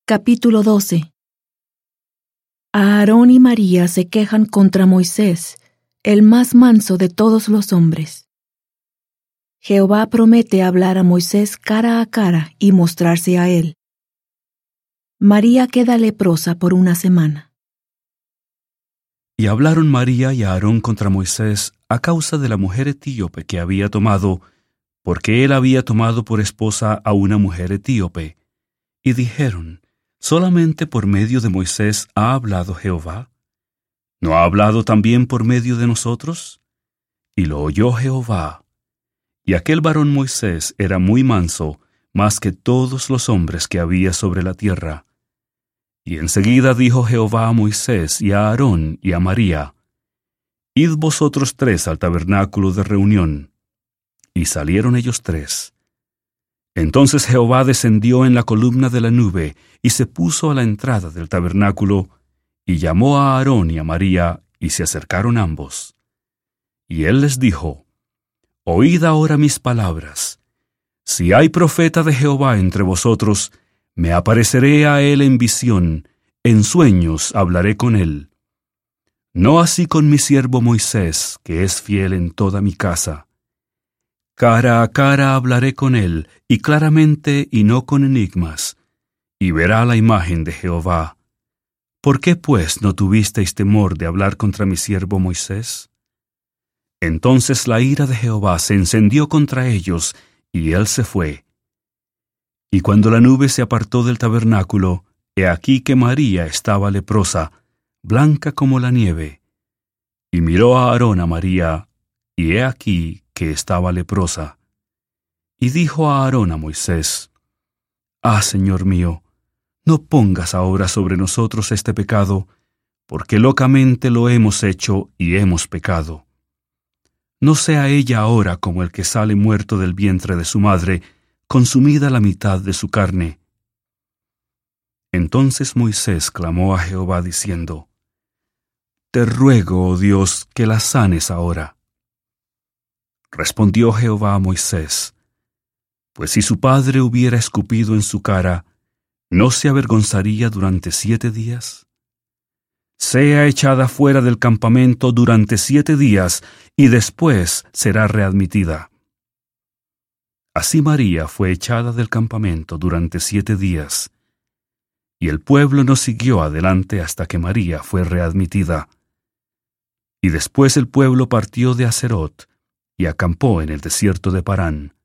Capítulo 12. Aarón y María se quejan contra Moisés, el más manso de todos los hombres. Jehová promete hablar a Moisés cara a cara y mostrarse a él. María queda leprosa por una semana. Y hablaron María y Aarón contra Moisés a causa de la mujer etíope que había tomado, porque él había tomado por esposa a una mujer etíope. Y dijeron: ¿solamente por medio de Moisés ha hablado Jehová? ¿No ha hablado también por medio de nosotros? Y lo oyó Jehová. Y aquel varón Moisés era muy manso, más que todos los hombres que había sobre la tierra. Y enseguida dijo Jehová a Moisés y a Aarón y a María: Id vosotros tres al tabernáculo de reunión. Y salieron ellos tres. Entonces Jehová descendió en la columna de la nube y se puso a la entrada del tabernáculo, y llamó a Aarón y a María, y se acercaron ambos. Y él les dijo: Oíd ahora mis palabras. Si hay profeta de Jehová entre vosotros, me apareceré a él en visión, en sueños hablaré con él. No así con mi siervo Moisés, que es fiel en toda mi casa. Cara a cara hablaré con él, y claramente y no con enigmas, y verá la imagen de Jehová. ¿Por qué pues no tuvisteis temor de hablar contra mi siervo Moisés? Entonces la ira de Jehová se encendió contra ellos, y él se fue. Y cuando la nube se apartó del tabernáculo, he aquí que María estaba leprosa, blanca como la nieve. Y miró a Aarón a María, y he aquí que estaba leprosa. Y dijo a Aarón a Moisés: Señor mío, no pongas ahora sobre nosotros este pecado, porque locamente lo hemos hecho y hemos pecado. No sea ella ahora como el que sale muerto del vientre de su madre, consumida la mitad de su carne. Entonces Moisés clamó a Jehová diciendo: Te ruego, oh Dios, que la sanes ahora. Respondió Jehová a Moisés: Pues si su padre hubiera escupido en su cara, ¿no se avergonzaría durante 7 días? Sea echada fuera del campamento durante 7 días, y después será readmitida. Así María fue echada del campamento durante 7 días, y el pueblo no siguió adelante hasta que María fue readmitida. Y después el pueblo partió de Haserot, y acampó en el desierto de Parán.